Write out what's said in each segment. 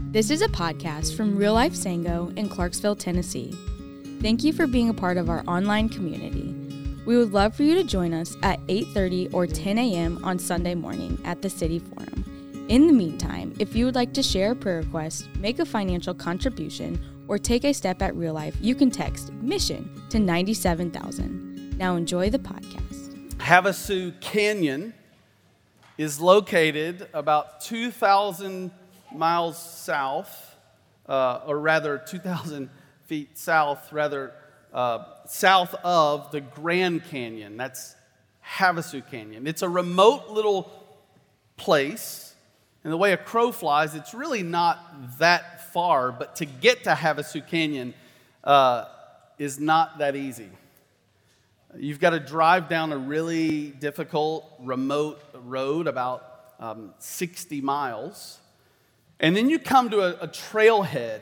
This is a podcast from Real Life Sango in Clarksville, Tennessee. Thank you for being a part of our online community. We would love for you to join us at 8:30 or 10 a.m. on Sunday morning at the City Forum. In the meantime, if you would like to share a prayer request, make a financial contribution, or take a step at Real Life, you can text MISSION to 97,000. Now enjoy the podcast. Havasu Canyon is located about 2,000 miles south, or rather 2,000 feet south, south of the Grand Canyon. That's Havasu Canyon. It's a remote little place, and the way a crow flies, it's really not that far, but to get to Havasu Canyon is not that easy. You've got to drive down a really difficult, remote road, about 60 miles. And then you come to a trailhead.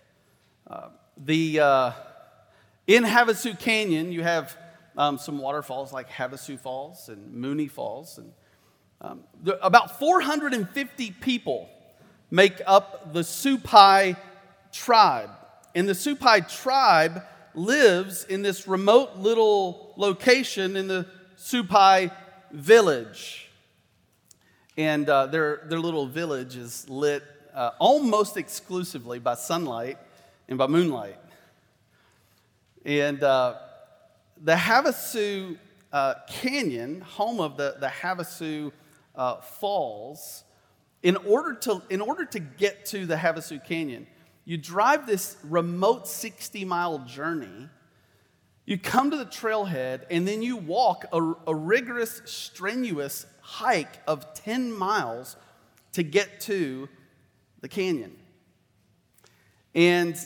In Havasu Canyon, you have some waterfalls like Havasu Falls and Mooney Falls. And about 450 people make up the Supai tribe. And the Supai tribe lives in this remote little location in the Supai village. And their little village is lit almost exclusively by sunlight and by moonlight. And the Havasu Canyon, home of the Havasu Falls, in order to get to the Havasu Canyon, you drive this remote 60-mile journey. You come to the trailhead, and then you walk a rigorous, strenuous hike of 10 miles to get to the canyon. And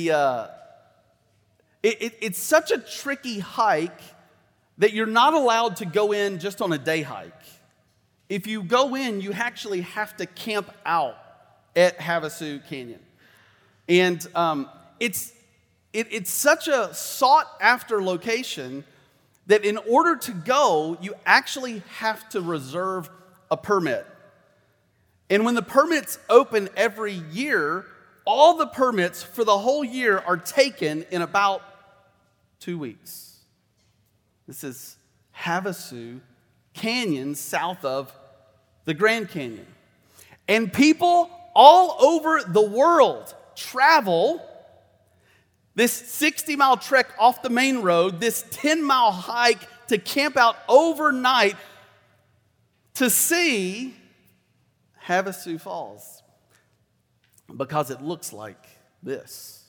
it's such a tricky hike that you're not allowed to go in just on a day hike. If you go in, you actually have to camp out at Havasu Canyon. And it's such a sought-after location that in order to go, you actually have to reserve a permit. And when the permits open every year, all the permits for the whole year are taken in about 2 weeks. This is Havasu Canyon, south of the Grand Canyon. And people all over the world travel this 60-mile trek off the main road, this 10-mile hike to camp out overnight to see Havasu Falls, because it looks like this.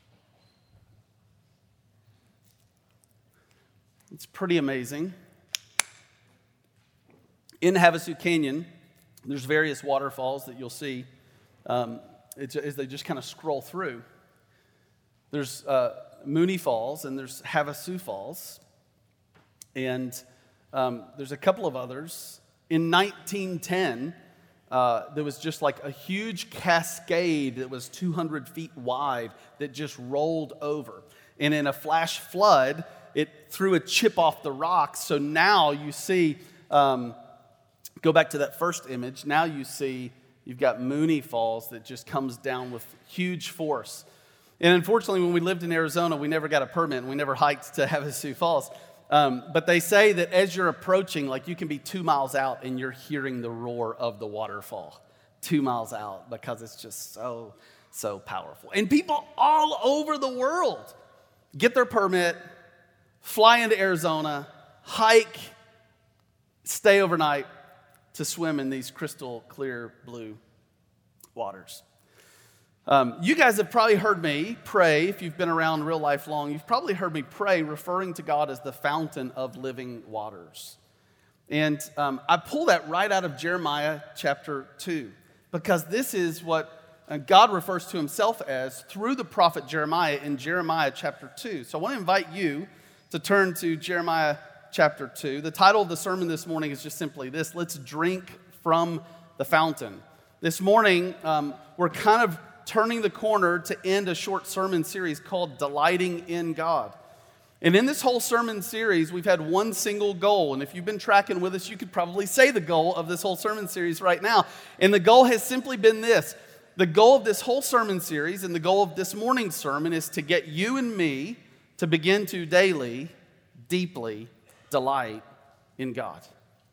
It's pretty amazing. In Havasu Canyon, there's various waterfalls that you'll see as they just kind of scroll through. There's Mooney Falls, and there's Havasu Falls, and there's a couple of others. In 1910, there was just like a huge cascade that was 200 feet wide that just rolled over. And in a flash flood, it threw a chip off the rocks. So now you see, go back to that first image, now you see you've got Mooney Falls that just comes down with huge force. And unfortunately, when we lived in Arizona, we never got a permit, and we never hiked to Havasu Falls. But they say that as you're approaching, like you can be 2 miles out and you're hearing the roar of the waterfall 2 miles out, because it's just so powerful. And people all over the world get their permit, fly into Arizona, hike, stay overnight to swim in these crystal clear blue waters. You guys have probably heard me pray. If you've been around real life long, you've probably heard me pray referring to God as the fountain of living waters. And I pull that right out of Jeremiah chapter 2, because this is what God refers to himself as through the prophet Jeremiah in Jeremiah chapter 2. So I want to invite you to turn to Jeremiah chapter 2. The title of the sermon this morning is just simply this: let's drink from the fountain. This morning, we're kind of turning the corner to end a short sermon series called Delighting in God. And in this whole sermon series, we've had one single goal. And if you've been tracking with us, you could probably say the goal of this whole sermon series right now. And the goal has simply been this: The goal of this whole sermon series and the goal of this morning's sermon is to get you and me to begin to daily, deeply delight in God.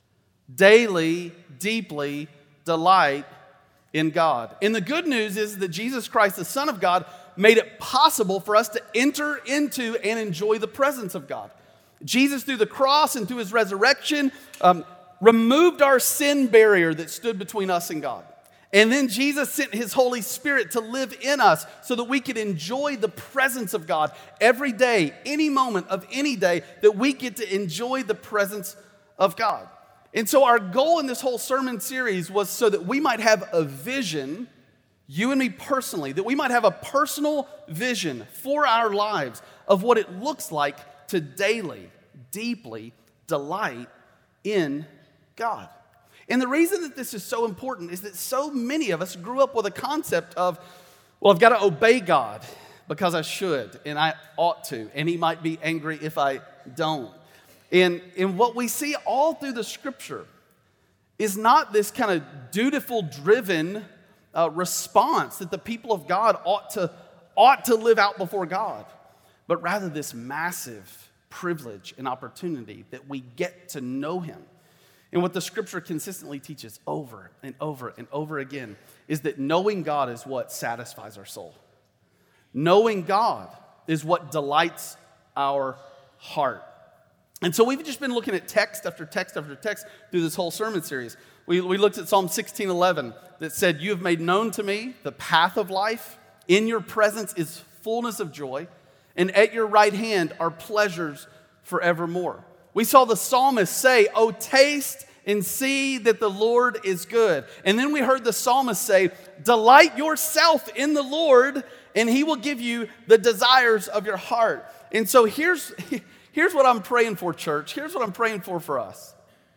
Daily, deeply delight in God. And the good news is that Jesus Christ, the Son of God, made it possible for us to enter into and enjoy the presence of God. Jesus, through the cross and through his resurrection, removed our sin barrier that stood between us and God. And then Jesus sent his Holy Spirit to live in us so that we could enjoy the presence of God every day, any moment of any day, that we get to enjoy the presence of God. And so our goal in this whole sermon series was so that we might have a vision, you and me personally, that we might have a personal vision for our lives of what it looks like to daily, deeply delight in God. And the reason that this is so important is that so many of us grew up with a concept of, well, I've got to obey God because I should and I ought to, and he might be angry if I don't. And what we see all through the scripture is not this kind of dutiful driven response that the people of God ought to live out before God, but rather this massive privilege and opportunity that we get to know him. And what the scripture consistently teaches over and over and over again is that knowing God is what satisfies our soul. Knowing God is what delights our heart. And so we've just been looking at text after text after text through this whole sermon series. We looked at Psalm 16:11 that said, "You have made known to me the path of life. In your presence is fullness of joy, and at your right hand are pleasures forevermore." We saw the psalmist say, "Oh, taste and see that the Lord is good." And then we heard the psalmist say, "Delight yourself in the Lord, and he will give you the desires of your heart." And so here's what I'm praying for, church. Here's what I'm praying for us.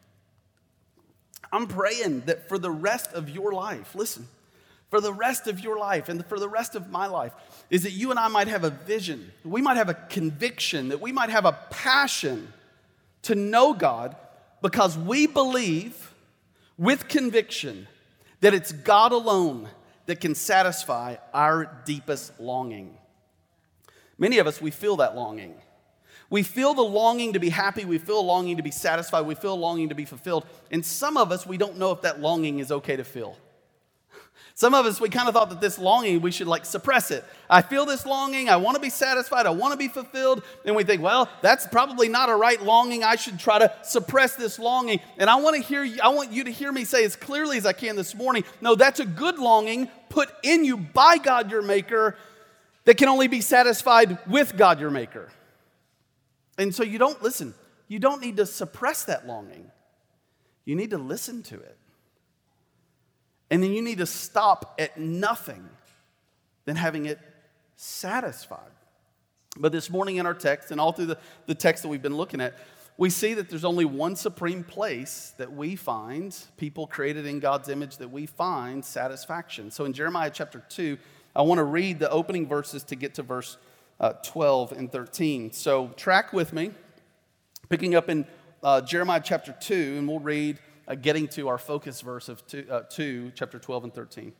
I'm praying that for the rest of your life, listen, for the rest of your life and for the rest of my life, is that you and I might have a vision, we might have a conviction, that we might have a passion to know God because we believe with conviction that it's God alone that can satisfy our deepest longing. Many of us, we feel that longing. We feel the longing to be happy. We feel a longing to be satisfied. We feel a longing to be fulfilled. And some of us, we don't know if that longing is okay to feel. Some of us, we kind of thought that this longing, we should suppress it. I feel this longing. I want to be satisfied. I want to be fulfilled. And we think, well, that's probably not a right longing. I should try to suppress this longing. And I want you to hear me say as clearly as I can this morning, no, that's a good longing put in you by God your maker that can only be satisfied with God your maker. And so you don't need to suppress that longing. You need to listen to it. And then you need to stop at nothing than having it satisfied. But this morning in our text, and all through the text that we've been looking at, we see that there's only one supreme place that we find, people created in God's image, that we find satisfaction. So in Jeremiah chapter 2, I want to read the opening verses to get to verse 12 and 13. So track with me, picking up in Jeremiah chapter 2, and we'll read getting to our focus verse of 2, chapter 12 and 13.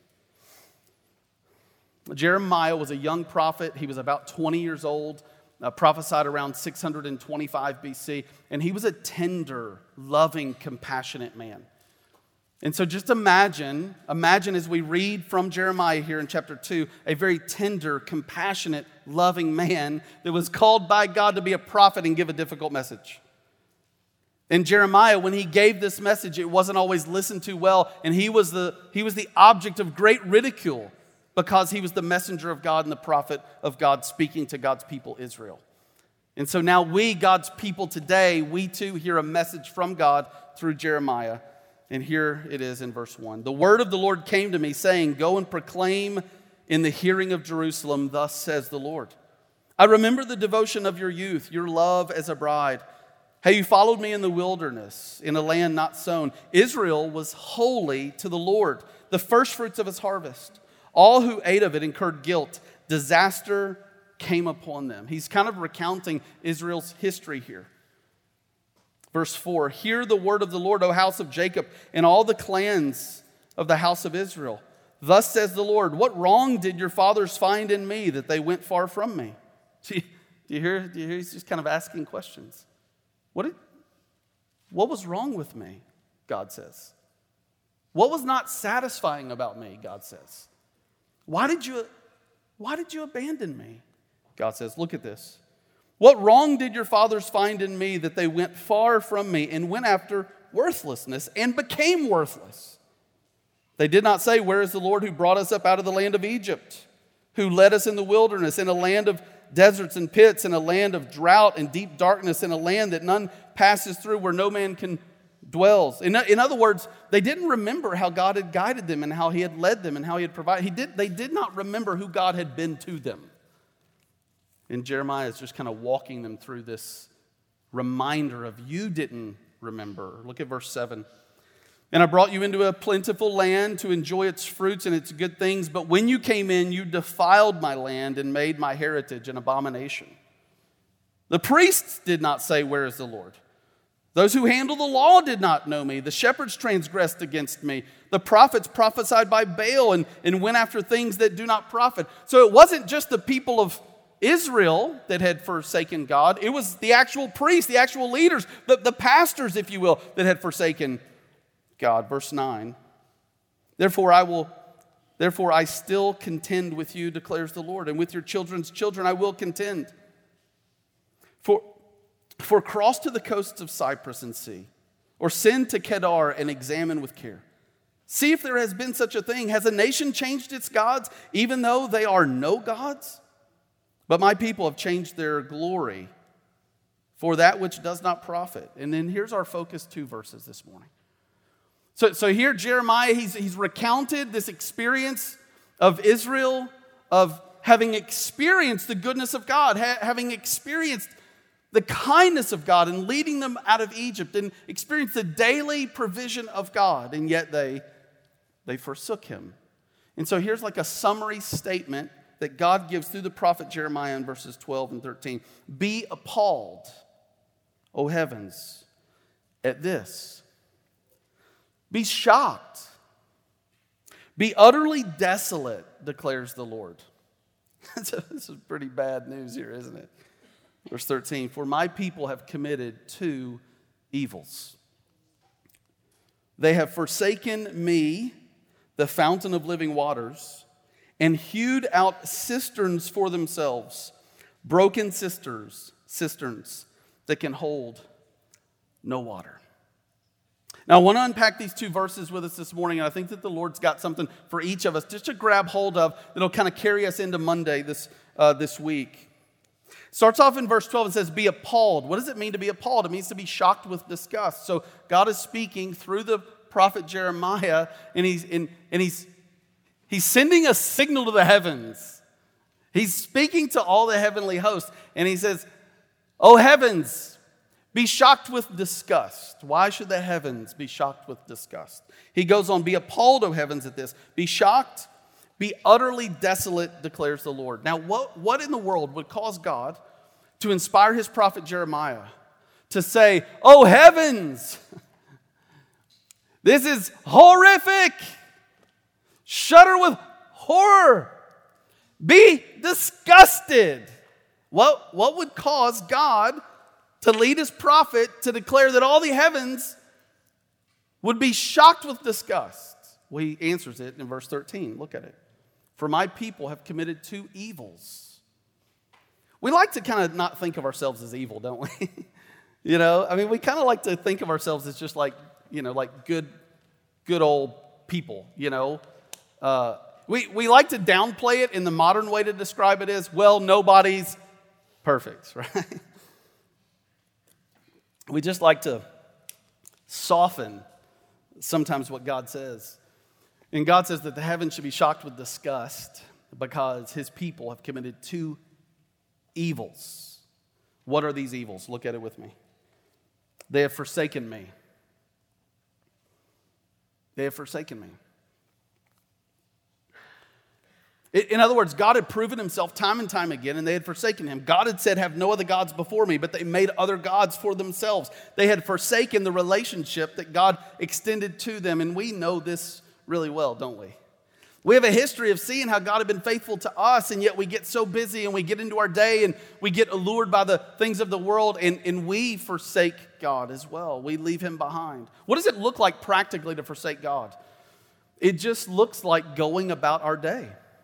Jeremiah was a young prophet. He was about 20 years old, prophesied around 625 BC, and he was a tender, loving, compassionate man. And so just imagine as we read from Jeremiah here in chapter 2, a very tender, compassionate, loving man that was called by God to be a prophet and give a difficult message. And Jeremiah, when he gave this message, it wasn't always listened to well, and he was the object of great ridicule because he was the messenger of God and the prophet of God speaking to God's people, Israel. And so now we, God's people today, we too hear a message from God through Jeremiah. And here it is in verse 1. "The word of the Lord came to me, saying, Go and proclaim in the hearing of Jerusalem, thus says the Lord. I remember the devotion of your youth, your love as a bride. How you followed me in the wilderness, in a land not sown. Israel was holy to the Lord, the firstfruits of his harvest. All who ate of it incurred guilt. Disaster came upon them." He's kind of recounting Israel's history here. Verse 4, "Hear the word of the Lord, O house of Jacob, and all the clans of the house of Israel. Thus says the Lord, what wrong did your fathers find in me that they went far from me? See, do you hear? He's just kind of asking questions. What was wrong with me? God says. What was not satisfying about me? God says. Why did you abandon me? God says, look at this. What wrong did your fathers find in me that they went far from me and went after worthlessness and became worthless? They did not say, where is the Lord who brought us up out of the land of Egypt, who led us in the wilderness, in a land of deserts and pits, in a land of drought and deep darkness, in a land that none passes through, where no man can dwell. In other words, they didn't remember how God had guided them and how he had led them and how he had provided. They did not remember who God had been to them. And Jeremiah is just kind of walking them through this reminder of you didn't remember. Look at verse 7. And I brought you into a plentiful land to enjoy its fruits and its good things. But when you came in, you defiled my land and made my heritage an abomination. The priests did not say, where is the Lord? Those who handle the law did not know me. The shepherds transgressed against me. The prophets prophesied by Baal and went after things that do not profit. So it wasn't just the people of Israel that had forsaken God. It was the actual priests, the actual leaders, the pastors, if you will, that had forsaken God. Verse 9. Therefore I still contend with you, declares the Lord, and with your children's children I will contend. For cross to the coasts of Cyprus and see, or send to Kedar and examine with care. See if there has been such a thing. Has a nation changed its gods, even though they are no gods? But my people have changed their glory for that which does not profit. And then here's our focus 2 verses this morning. So here Jeremiah, he's recounted this experience of Israel, of having experienced the goodness of God, having experienced the kindness of God and leading them out of Egypt and experienced the daily provision of God, and yet they forsook him. And so here's like a summary statement that God gives through the prophet Jeremiah in verses 12 and 13. Be appalled, O heavens, at this. Be shocked. Be utterly desolate, declares the Lord. This is pretty bad news here, isn't it? Verse 13, for my people have committed 2 evils. They have forsaken me, the fountain of living waters, and hewed out cisterns for themselves, broken cisterns that can hold no water. Now, I want to unpack these 2 verses with us this morning, and I think that the Lord's got something for each of us just to grab hold of that'll kind of carry us into Monday this week. Starts off in verse 12 and says, be appalled. What does it mean to be appalled? It means to be shocked with disgust. So God is speaking through the prophet Jeremiah, and he's sending a signal to the heavens. He's speaking to all the heavenly hosts, and he says, "O heavens, be shocked with disgust." Why should the heavens be shocked with disgust? He goes on, "Be appalled, O heavens, at this. Be shocked, be utterly desolate, declares the Lord." Now, what in the world would cause God to inspire his prophet Jeremiah to say, "Oh heavens, this is horrific. Shudder with horror. Be disgusted"? What would cause God to lead his prophet to declare that all the heavens would be shocked with disgust? Well, he answers it in verse 13. Look at it. "For my people have committed 2 evils." We like to kind of not think of ourselves as evil, don't we? We kind of like to think of ourselves as just like good old people, We like to downplay it, and the modern way to describe it is, well, nobody's perfect, right? We just like to soften sometimes what God says. And God says that the heavens should be shocked with disgust because his people have committed 2 evils. What are these evils? Look at it with me. They have forsaken me. They have forsaken me. In other words, God had proven himself time and time again, and they had forsaken him. God had said, "Have no other gods before me," but they made other gods for themselves. They had forsaken the relationship that God extended to them, and we know this really well, don't we? We have a history of seeing how God had been faithful to us, and yet we get so busy and we get into our day and we get allured by the things of the world, and we forsake God as well. We leave him behind. What does it look like practically to forsake God? It just looks like going about our day.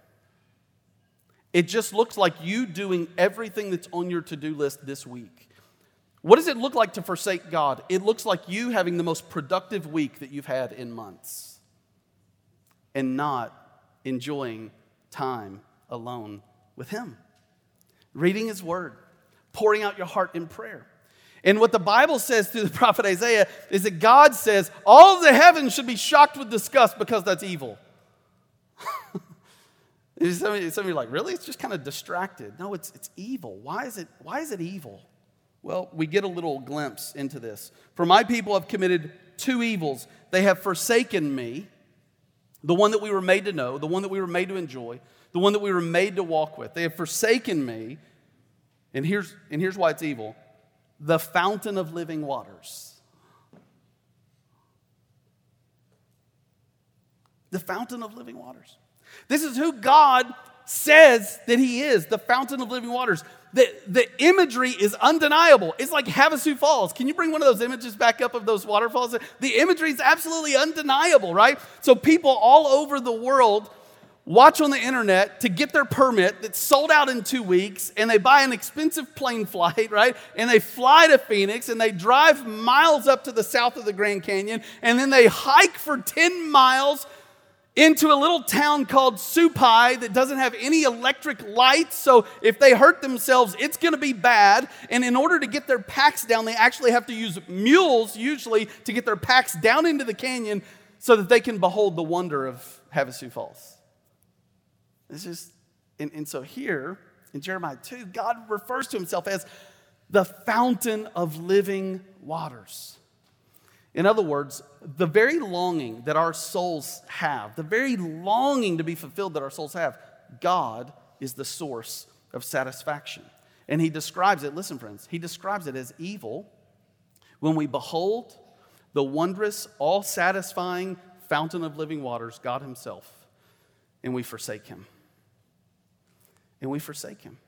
It just looks like you doing everything that's on your to-do list this week. What does it look like to forsake God? It looks like you having the most productive week that you've had in months and not enjoying time alone with him. Reading his word, pouring out your heart in prayer. And what the Bible says through the prophet Isaiah is that God says all of the heavens should be shocked with disgust because that's evil. Some of you are like, really? It's just kind of distracted. No, it's evil. Why is it evil? Well, we get a little glimpse into this. For my people have committed two evils. They have forsaken me, the one that we were made to know, the one that we were made to enjoy, the one that we were made to walk with. They have forsaken me, and here's why it's evil, the fountain of living waters. The fountain of living waters. This is who God says that he is, the fountain of living waters. The imagery is undeniable. It's like Havasu Falls. Can you bring one of those images back up of those waterfalls? The imagery is absolutely undeniable, right? So people all over the world watch on the internet to get their permit that's sold out in 2 weeks, and they buy an expensive plane flight, right? And they fly to Phoenix, and they drive miles up to the south of the Grand Canyon, and then they hike for 10 miles into a little town called Supai that doesn't have any electric lights. So if they hurt themselves, it's going to be bad. And in order to get their packs down, they actually have to use mules usually to get their packs down into the canyon so that they can behold the wonder of Havasu Falls. It's just, and so here in Jeremiah 2, God refers to himself as the fountain of living waters. In other words, the very longing that our souls have, the very longing to be fulfilled that our souls have, God is the source of satisfaction. And he describes it, listen friends, he describes it as evil when we behold the wondrous, all-satisfying fountain of living waters, God himself, and we forsake him. And we forsake him.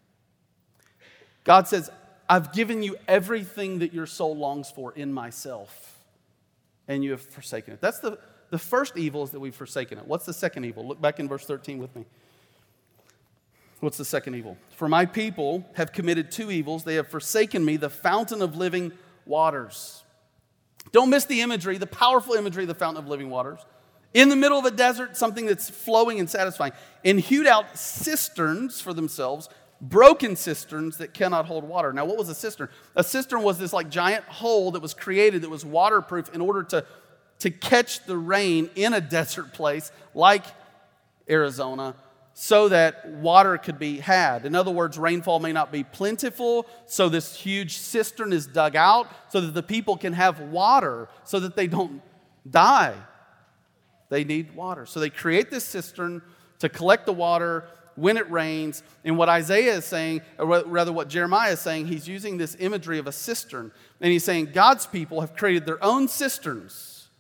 God says, I've given you everything that your soul longs for in myself, and you have forsaken it. That's the first evil is that we've forsaken it. What's the second evil? Look back in verse 13 with me. What's the second evil? For my people have committed two evils. They have forsaken me, the fountain of living waters. Don't miss the imagery, the powerful imagery of the fountain of living waters. In the middle of a desert, something that's flowing and satisfying. And hewed out cisterns for themselves, broken cisterns that cannot hold water. Now, what was a cistern? A cistern was this like giant hole that was created that was waterproof in order to catch the rain in a desert place like Arizona so that water could be had. In other words, rainfall may not be plentiful, so this huge cistern is dug out so that the people can have water so that they don't die. They need water. So they create this cistern to collect the water when it rains. And what Isaiah is saying, or rather what Jeremiah is saying, he's using this imagery of a cistern. And he's saying God's people have created their own cisterns,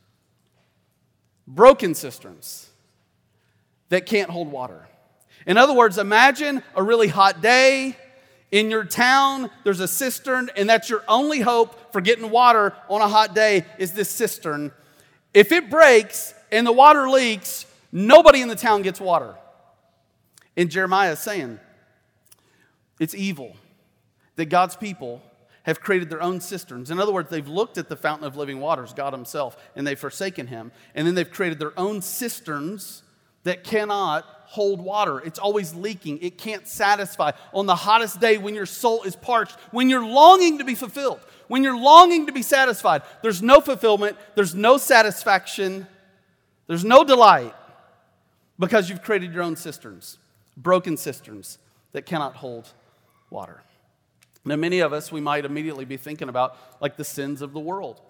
broken cisterns, that can't hold water. In other words, imagine a really hot day in your town. There's a cistern, and that's your only hope for getting water on a hot day is this cistern. If it breaks and the water leaks, nobody in the town gets water. And Jeremiah is saying, it's evil that God's people have created their own cisterns. In other words, they've looked at the fountain of living waters, God himself, and they've forsaken him. And then they've created their own cisterns that cannot hold water. It's always leaking. It can't satisfy. On the hottest day when your soul is parched, when you're longing to be fulfilled, when you're longing to be satisfied, there's no fulfillment, there's no satisfaction, there's no delight because you've created your own cisterns. Broken cisterns that cannot hold water. Now, many of us, we might immediately be thinking about like the sins of the world.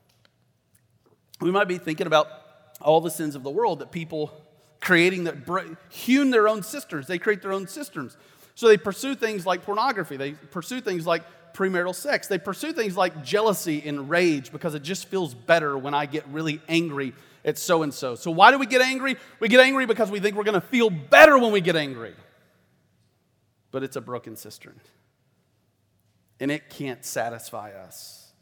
We might be thinking about all the sins of the world that people hewn their own cisterns. They create their own cisterns. So they pursue things like pornography. They pursue things like premarital sex. They pursue things like jealousy and rage because it just feels better when I get really angry at so-and-so. So why do we get angry? We get angry because we think we're going to feel better when we get angry. But it's a broken cistern. And it can't satisfy us.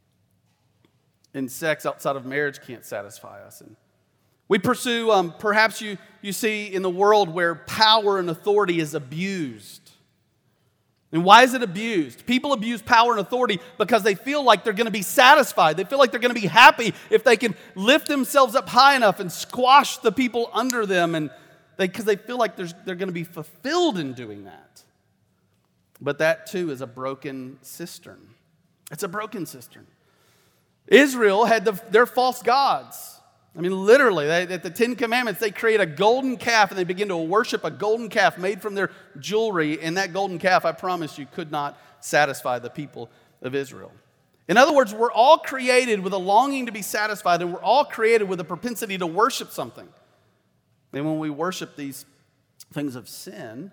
And sex outside of marriage can't satisfy us. And we pursue, perhaps you see in the world where power and authority is abused. And why is it abused? People abuse power and authority because they feel like they're going to be satisfied. They feel like they're going to be happy if they can lift themselves up high enough and squash the people under them, and because they feel like they're going to be fulfilled in doing that. But that too is a broken cistern. It's a broken cistern. Israel had their false gods. I mean, literally, at the Ten Commandments, they create a golden calf and they begin to worship a golden calf made from their jewelry. And that golden calf, I promise you, could not satisfy the people of Israel. In other words, we're all created with a longing to be satisfied, and we're all created with a propensity to worship something. And when we worship these things of sin,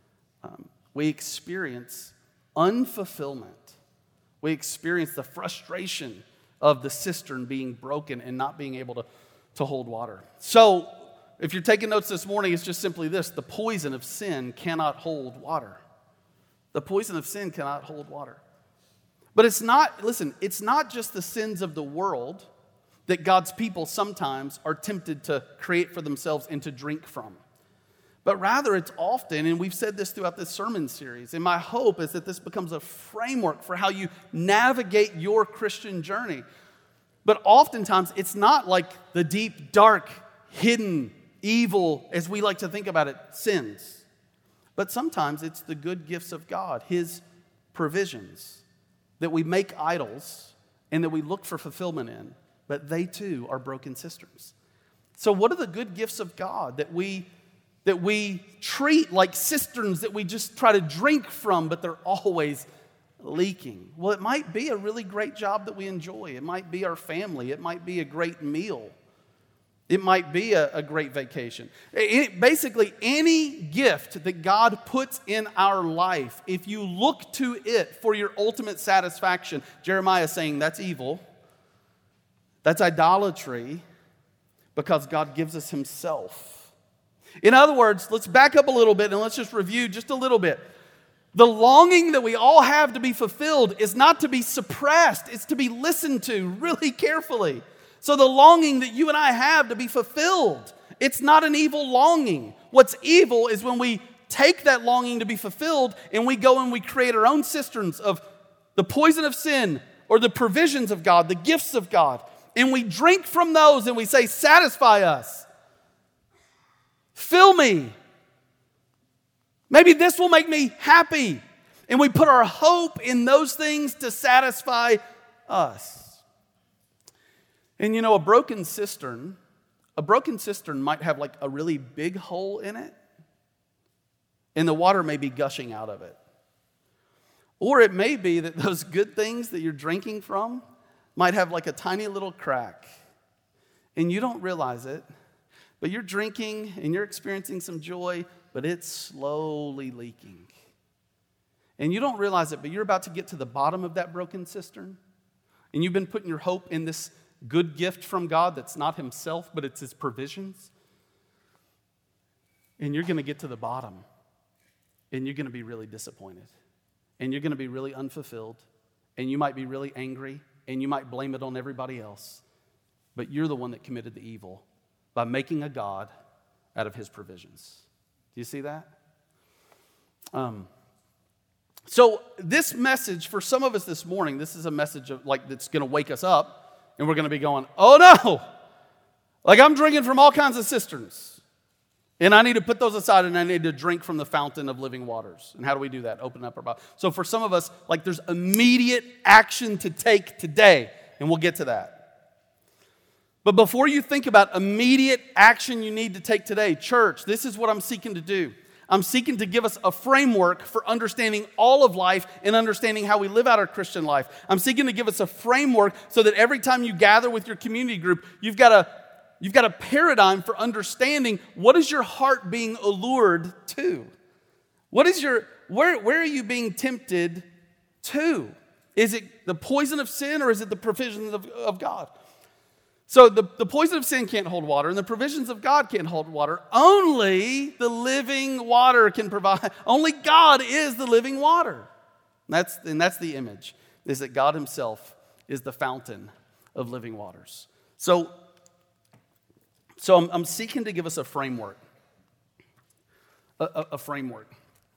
we experience unfulfillment. We experience the frustration of the cistern being broken and not being able to hold water. So, if you're taking notes this morning, it's just simply this: the poison of sin cannot hold water. The poison of sin cannot hold water. But it's not just the sins of the world that God's people sometimes are tempted to create for themselves and to drink from. But rather, it's often, and we've said this throughout this sermon series, and my hope is that this becomes a framework for how you navigate your Christian journey. But oftentimes, it's not like the deep, dark, hidden, evil, as we like to think about it, sins. But sometimes it's the good gifts of God, His provisions, that we make idols and that we look for fulfillment in. But they too are broken cisterns. So what are the good gifts of God that we treat like cisterns that we just try to drink from, but they're always leaking? Well, it might be a really great job that we enjoy. It might be our family. It might be a great meal. It might be a great vacation. Basically, any gift that God puts in our life, if you look to it for your ultimate satisfaction, Jeremiah is saying that's evil. That's idolatry, because God gives us Himself. In other words, let's back up a little bit and let's just review just a little bit. The longing that we all have to be fulfilled is not to be suppressed. It's to be listened to really carefully. So the longing that you and I have to be fulfilled, it's not an evil longing. What's evil is when we take that longing to be fulfilled and we go and we create our own cisterns of the poison of sin or the provisions of God, the gifts of God. And we drink from those and we say, satisfy us. Fill me. Maybe this will make me happy. And we put our hope in those things to satisfy us. And you know, a broken cistern might have like a really big hole in it. And the water may be gushing out of it. Or it may be that those good things that you're drinking from might have like a tiny little crack. And you don't realize it. But you're drinking and you're experiencing some joy, but it's slowly leaking. And you don't realize it, but you're about to get to the bottom of that broken cistern. And you've been putting your hope in this good gift from God that's not Himself, but it's His provisions. And you're going to get to the bottom. And you're going to be really disappointed. And you're going to be really unfulfilled. And you might be really angry. And you might blame it on everybody else. But you're the one that committed the evil by making a God out of His provisions. Do you see that? So this message, for some of us this morning, this is a message of, like, that's going to wake us up, and we're going to be going, oh no! Like, I'm drinking from all kinds of cisterns, and I need to put those aside, and I need to drink from the fountain of living waters. And how do we do that? Open up our Bible. So for some of us, like, there's immediate action to take today, and we'll get to that. But before you think about immediate action you need to take today, church, this is what I'm seeking to do. I'm seeking to give us a framework for understanding all of life and understanding how we live out our Christian life. I'm seeking to give us a framework so that every time you gather with your community group, you've got a paradigm for understanding what is your heart being allured to? What is where are you being tempted to? Is it the poison of sin or is it the provisions of God? So the poison of sin can't hold water, and the provisions of God can't hold water. Only the living water can provide. Only God is the living water. And that's the image, is that God himself is the fountain of living waters. So I'm seeking to give us a framework. A framework.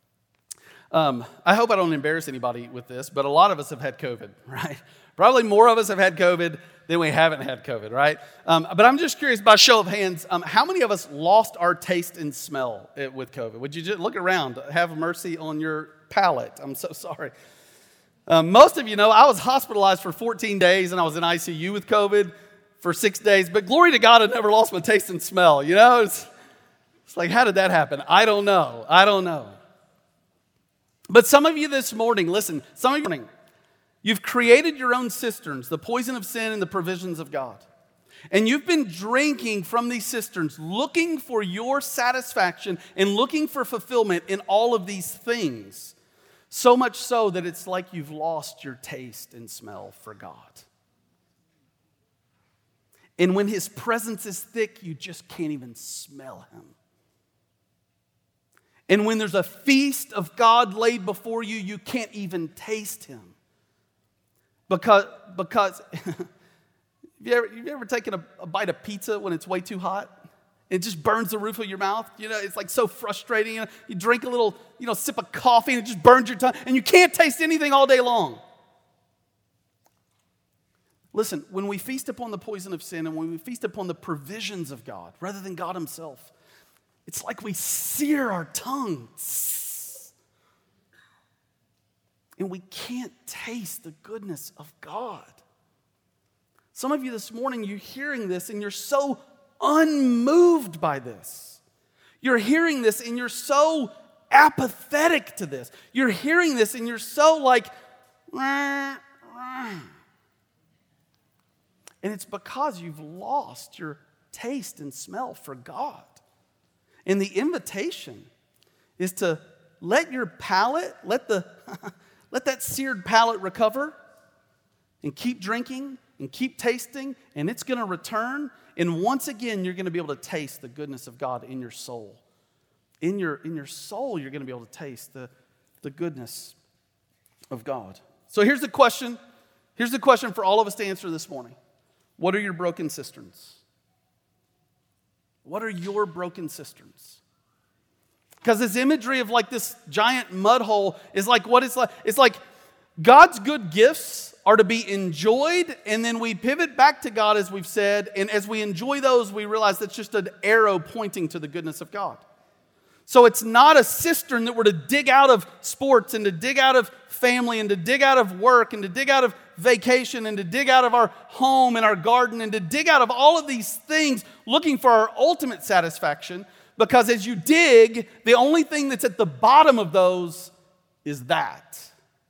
I hope I don't embarrass anybody with this, but a lot of us have had COVID, right? Probably more of us have had COVID than we haven't had COVID, right? But I'm just curious, by show of hands, how many of us lost our taste and smell with COVID? Would you just look around, have mercy on your palate? I'm so sorry. Most of you know I was hospitalized for 14 days and I was in ICU with COVID for 6 days, but glory to God, I never lost my taste and smell, you know? It's like, how did that happen? I don't know. But some of you this morning, listen, you've created your own cisterns, the poison of sin and the provisions of God. And you've been drinking from these cisterns, looking for your satisfaction and looking for fulfillment in all of these things. So much so that it's like you've lost your taste and smell for God. And when his presence is thick, you just can't even smell him. And when there's a feast of God laid before you, you can't even taste him. Because you've ever taken a bite of pizza when it's way too hot? It just burns the roof of your mouth. You know, it's like so frustrating. You drink a little, sip of coffee and it just burns your tongue. And you can't taste anything all day long. Listen, when we feast upon the poison of sin and when we feast upon the provisions of God, rather than God himself, it's like we sear our tongues. And we can't taste the goodness of God. Some of you this morning, you're hearing this and you're so unmoved by this. You're hearing this and you're so apathetic to this. You're hearing this and you're so like, rah, rah. And it's because you've lost your taste and smell for God. And the invitation is to let your palate, let that seared palate recover and keep drinking and keep tasting, and it's going to return. And once again, you're going to be able to taste the goodness of God in your soul. In your soul, you're going to be able to taste the goodness of God. So here's the question. Here's the question for all of us to answer this morning. What are your broken cisterns? What are your broken cisterns? Because this imagery of like this giant mud hole is like what it's like. It's like God's good gifts are to be enjoyed, and then we pivot back to God, as we've said, and as we enjoy those, we realize that's just an arrow pointing to the goodness of God. So it's not a cistern that we're to dig out of sports and to dig out of family and to dig out of work and to dig out of vacation and to dig out of our home and our garden and to dig out of all of these things looking for our ultimate satisfaction, because as you dig, the only thing that's at the bottom of those is that.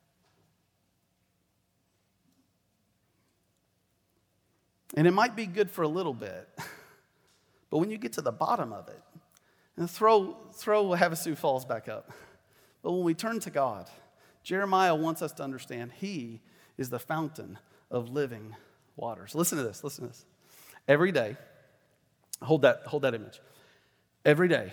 And it might be good for a little bit, but when you get to the bottom of it, and throw Havasu Falls back up. But when we turn to God, Jeremiah wants us to understand He is the fountain of living waters. Listen to this. Every day, hold that image. Every day,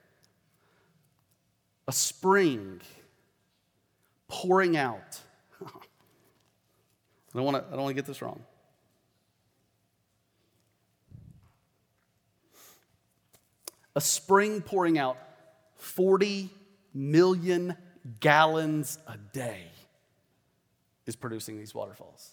a spring pouring out. I don't want to get this wrong. A spring pouring out 40 million gallons a day is producing these waterfalls.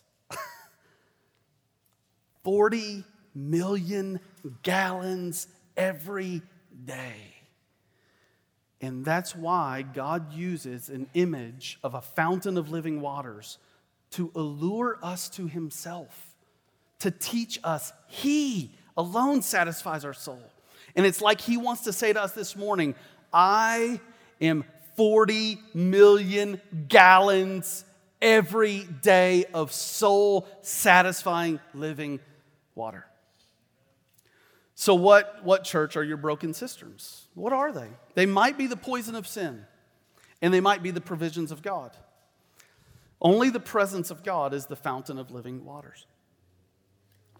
40 million gallons every day. And that's why God uses an image of a fountain of living waters to allure us to Himself, to teach us He alone satisfies our soul. And it's like He wants to say to us this morning, I am 40 million gallons every day of soul-satisfying living water. So what, church, are your broken cisterns? What are they? They might be the poison of sin, and they might be the provisions of God. Only the presence of God is the fountain of living waters.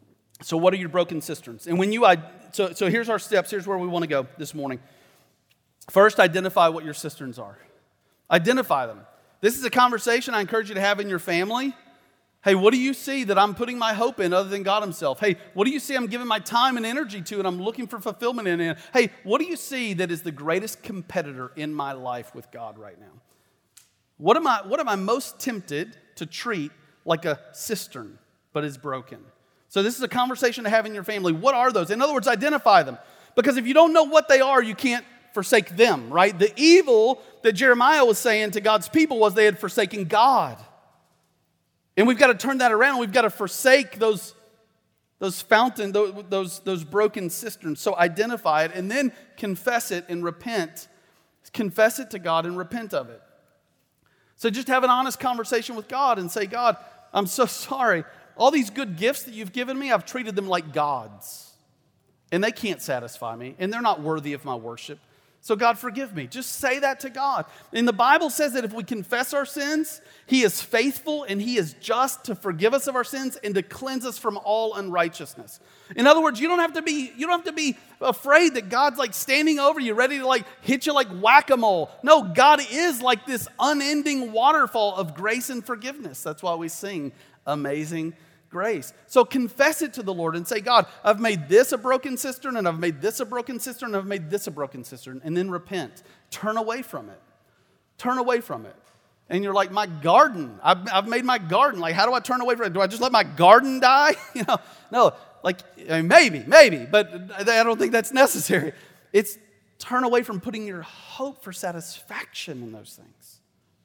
So what are your broken cisterns? And when you, so here's our steps. Here's where we want to go this morning. First, identify what your cisterns are. Identify them. This is a conversation I encourage you to have in your family. Hey, what do you see that I'm putting my hope in other than God himself? Hey, what do you see I'm giving my time and energy to and I'm looking for fulfillment in? Hey, what do you see that is the greatest competitor in my life with God right now? What am I most tempted to treat like a cistern but is broken? So this is a conversation to have in your family. What are those? In other words, identify them. Because if you don't know what they are, you can't forsake them, right? The evil that Jeremiah was saying to God's people was they had forsaken God. And we've got to turn that around. We've got to forsake those fountains, those broken cisterns. So identify it and then confess it and repent. Confess it to God and repent of it. So just have an honest conversation with God and say, God, I'm so sorry. All these good gifts that you've given me, I've treated them like gods. And they can't satisfy me. And they're not worthy of my worship. So God, forgive me. Just say that to God. And the Bible says that if we confess our sins, He is faithful and He is just to forgive us of our sins and to cleanse us from all unrighteousness. In other words, you don't have to be afraid that God's like standing over you, ready to like hit you like whack-a-mole. No, God is like this unending waterfall of grace and forgiveness. That's why we sing Amazing Grace. So confess it to the Lord and say, God, I've made this a broken cistern, and I've made this a broken cistern, and I've made this a broken cistern. And then repent. Turn away from it. Turn away from it. And you're like, my garden, I've made my garden. Like, how do I turn away from it? Do I just let my garden die? No, like, maybe, but I don't think that's necessary. It's turn away from putting your hope for satisfaction in those things.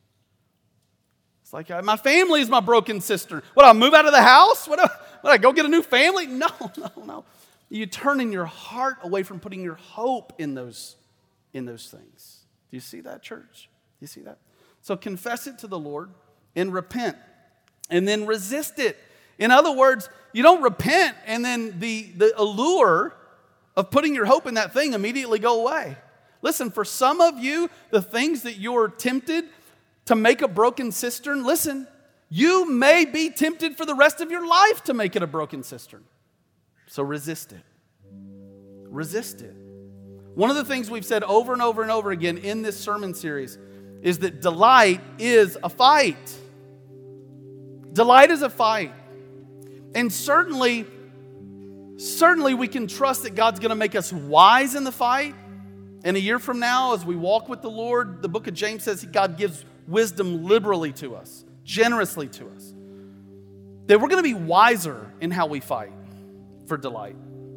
It's like, my family is my broken cistern. What, I'll move out of the house? What, I go get a new family? No. You turn in your heart away from putting your hope in those things. Do you see that, church? Do you see that? So confess it to the Lord and repent. And then resist it. In other words, you don't repent and then the allure of putting your hope in that thing immediately go away. Listen, for some of you, the things that you're tempted to make a broken cistern, listen, you may be tempted for the rest of your life to make it a broken cistern. So resist it. Resist it. One of the things we've said over and over and over again in this sermon series is that delight is a fight. Delight is a fight. And certainly we can trust that God's going to make us wise in the fight. And a year from now, as we walk with the Lord, the book of James says God gives wisdom liberally to us, generously to us. That we're going to be wiser in how we fight for delight.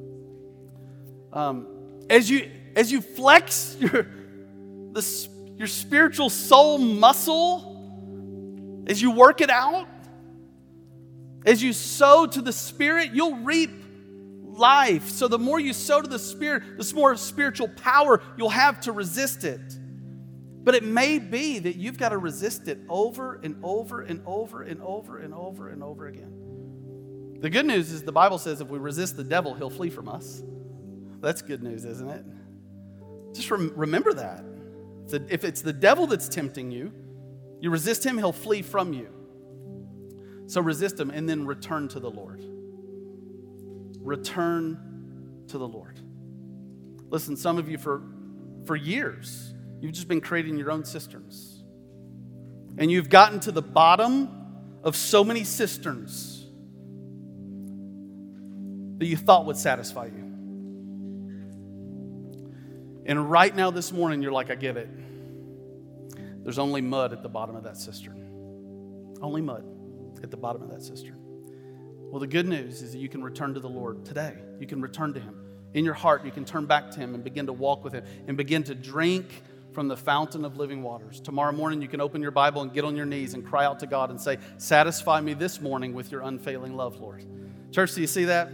As you flex your spiritual soul muscle, as you work it out, as you sow to the Spirit, you'll reap life. So the more you sow to the Spirit, the more spiritual power you'll have to resist it. But it may be that you've got to resist it over and over and over and over and over and over again. The good news is the Bible says if we resist the devil, he'll flee from us. That's good news, isn't it? Just remember that. If it's the devil that's tempting you, you resist him, he'll flee from you. So resist him and then return to the Lord. Return to the Lord. Listen, some of you for years, you've just been creating your own cisterns. And you've gotten to the bottom of so many cisterns that you thought would satisfy you. And right now this morning, you're like, I get it. There's only mud at the bottom of that cistern. Only mud at the bottom of that cistern. Well, the good news is that you can return to the Lord today. You can return to Him. In your heart, you can turn back to Him and begin to walk with Him and begin to drink from the fountain of living waters. Tomorrow morning, you can open your Bible and get on your knees and cry out to God and say, satisfy me this morning with your unfailing love, Lord. Church, do you see that?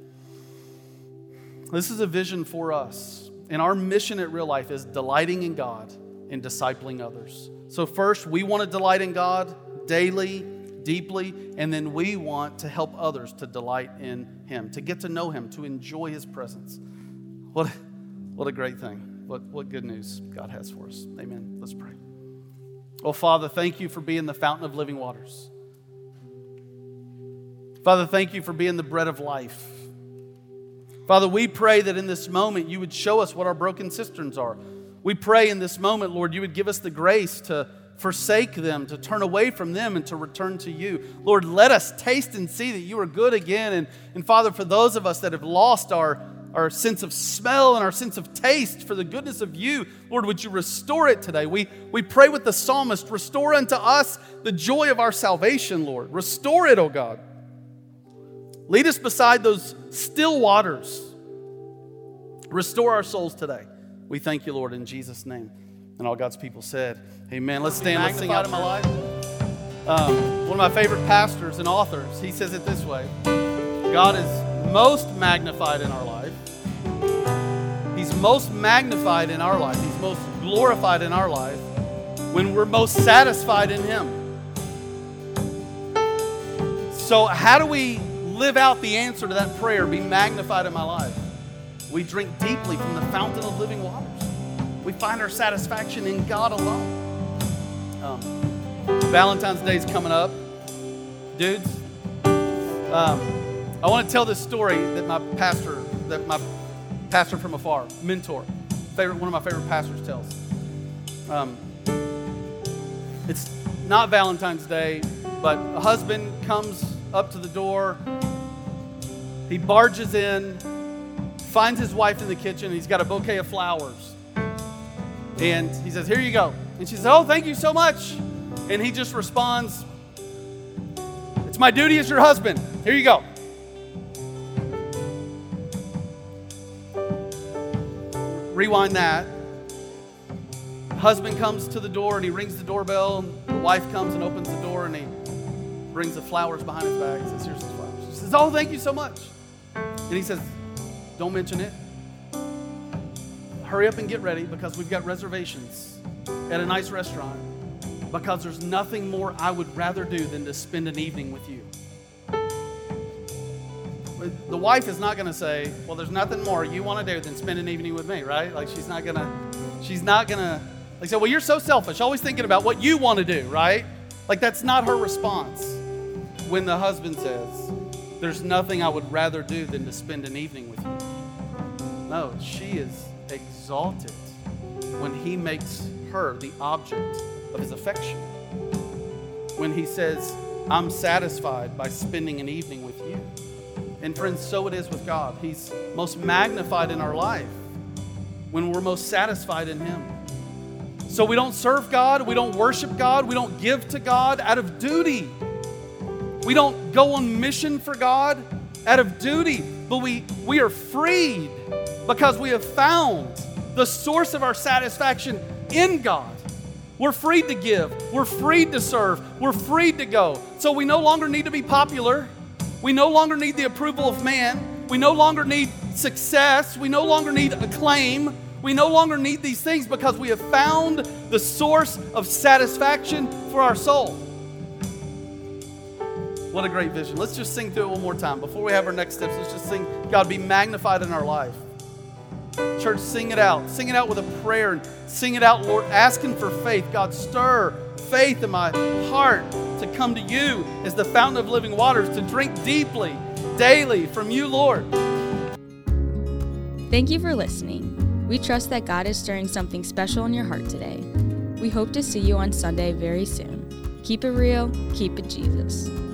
This is a vision for us. And our mission at Real Life is delighting in God and discipling others. So first, we want to delight in God daily, deeply, and then we want to help others to delight in Him, to get to know Him, to enjoy His presence. What a great thing. What good news God has for us. Amen. Let's pray. Oh, Father, thank you for being the fountain of living waters. Father, thank you for being the bread of life. Father, we pray that in this moment you would show us what our broken cisterns are. We pray in this moment, Lord, you would give us the grace to forsake them, to turn away from them, and to return to you. Lord, let us taste and see that you are good again. And Father, for those of us that have lost our sense of smell and our sense of taste for the goodness of you, Lord, would you restore it today? We pray with the psalmist, restore unto us the joy of our salvation, Lord. Restore it, oh God. Lead us beside those still waters. Restore our souls today. We thank you, Lord, in Jesus' name. And all God's people said, amen. Let's stand, let's sing out in my life. One of my favorite pastors and authors, he says it this way: God is most magnified in our life. He's most magnified in our life. He's most glorified in our life when we're most satisfied in Him. So how do we live out the answer to that prayer, be magnified in my life? We drink deeply from the fountain of living waters. We find our satisfaction in God alone. Valentine's Day is coming up. Dudes, I want to tell this story that my pastor from afar, mentor, one of my favorite pastors tells. It's not Valentine's Day, but a husband comes up to the door. He barges in, finds his wife in the kitchen. He's got a bouquet of flowers. And he says, here you go. And she says, oh, thank you so much. And he just responds, it's my duty as your husband. Here you go. Rewind that. The husband comes to the door and he rings the doorbell. And the wife comes and opens the door and he brings the flowers behind his back and says, here's the flowers. She says, oh, thank you so much. And he says, don't mention it. Hurry up and get ready because we've got reservations at a nice restaurant, because there's nothing more I would rather do than to spend an evening with you. The wife is not going to say, well, there's nothing more you want to do than spend an evening with me, right? Like she's not going to, like say, well, you're so selfish, always thinking about what you want to do, right? Like that's not her response when the husband says, there's nothing I would rather do than to spend an evening with you. No, she is exalted when he makes her the object of his affection. When he says, I'm satisfied by spending an evening with you. And friends, so it is with God. He's most magnified in our life when we're most satisfied in Him. So we don't serve God, we don't worship God, we don't give to God out of duty. We don't go on mission for God out of duty, but we are freed because we have found the source of our satisfaction in God. We're freed to give. We're freed to serve. We're freed to go. So we no longer need to be popular. We no longer need the approval of man. We no longer need success. We no longer need acclaim. We no longer need these things because we have found the source of satisfaction for our soul. What a great vision. Let's just sing through it one more time. Before we have our next steps, let's just sing, God, be magnified in our life. Church, sing it out. Sing it out with a prayer and sing it out, Lord, asking for faith. God, stir faith in my heart to come to you as the fountain of living waters, to drink deeply, daily from you, Lord. Thank you for listening. We trust that God is stirring something special in your heart today. We hope to see you on Sunday very soon. Keep it real, keep it Jesus.